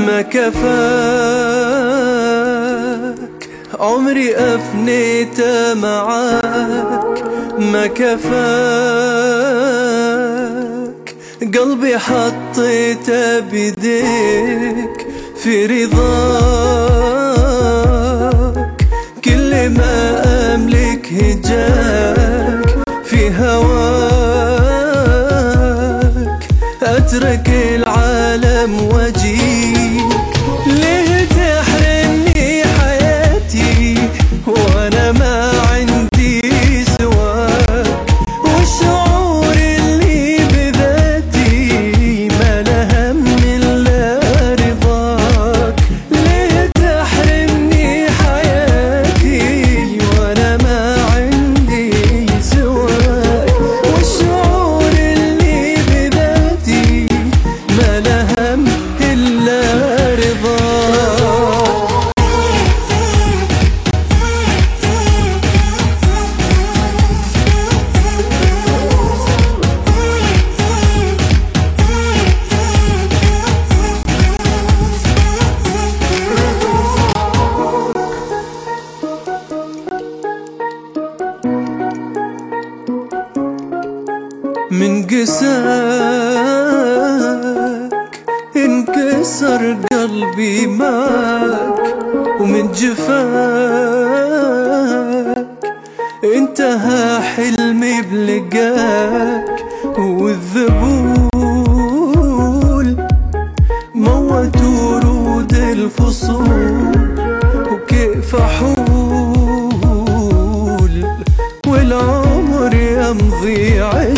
ما كفاك عمري أفنيته معاك، ما كفاك قلبي حطيته بيديك في رضاك، كل ما أملك هجاك في هواك، أترك العالم وأجيك. ليه تحرمني حياتي وأنا ما عندي سواك، والشعور اللي بذاتي ما له هم إلا رضاك. ليه تحرمني حياتي وأنا ما عندي سواك، والشعور اللي بذاتي ما له هم إلا رضاك. من قساك انكسر قلبي معاك، ومن جفاك انتهى حلمي بلقاك، والذبول موت ورود الفصول، وكيف أحول والعمر يمضي